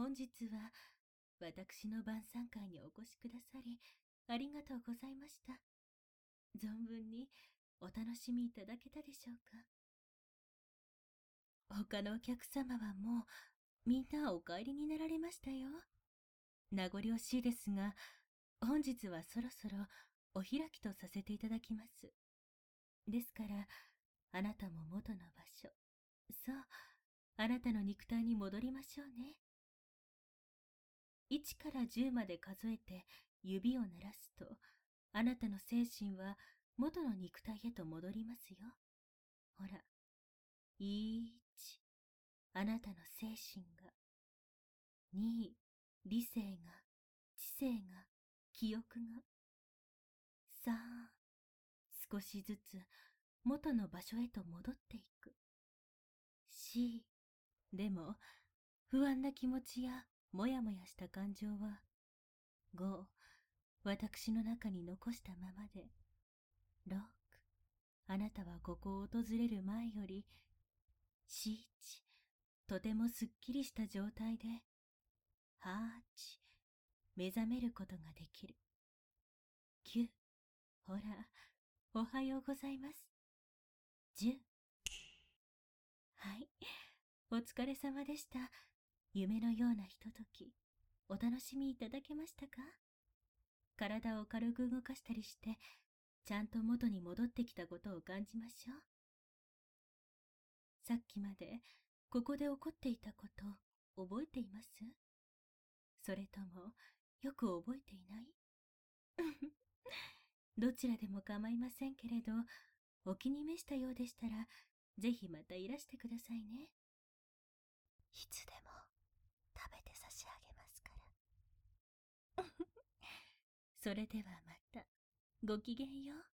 本日は私の晩餐会にお越しくださり、ありがとうございました。存分にお楽しみいただけたでしょうか。他のお客様はもうみんなお帰りになられましたよ。名残惜しいですが、本日はそろそろお開きとさせていただきます。ですから、あなたも元の場所、そう、あなたの肉体に戻りましょうね。1から10まで数えて指を鳴らすと、あなたの精神は元の肉体へと戻りますよ。ほら、1、あなたの精神が。2、理性が、知性が、記憶が。3、少しずつ元の場所へと戻っていく。4、でも、不安な気持ちやもやもやした感情は、5、私の中に残したままで。6、あなたはここを訪れる前より、7、とてもすっきりした状態で、8、目覚めることができる。9、ほら、おはようございます。10、はい、お疲れ様でした。夢のようなひととき、お楽しみいただけましたか？体を軽く動かしたりして、ちゃんと元に戻ってきたことを感じましょう。さっきまでここで起こっていたこと覚えています？それともよく覚えていない？どちらでも構いませんけれど、お気に召したようでしたら、ぜひまたいらしてくださいね。いつでも食べて差し上げますから。それではまた、ごきげんよう。